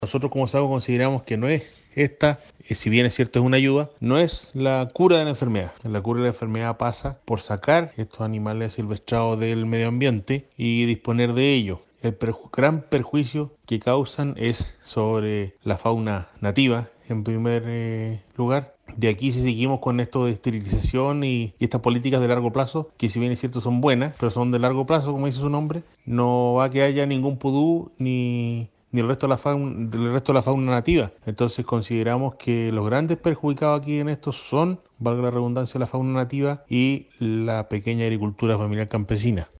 Nosotros como SACO consideramos que no es esta, si bien es cierto es una ayuda, no es la cura de la enfermedad. La cura de la enfermedad pasa por sacar estos animales silvestrados del medio ambiente y disponer de ellos. El gran perjuicio que causan es sobre la fauna nativa, en primer lugar. De aquí, si seguimos con esto de esterilización y estas políticas de largo plazo, que si bien es cierto son buenas, pero son de largo plazo, como dice su nombre, no va a que haya ningún pudú ni el resto de del resto de la fauna nativa. Entonces consideramos que los grandes perjudicados aquí en esto son, valga la redundancia, la fauna nativa y la pequeña agricultura familiar campesina.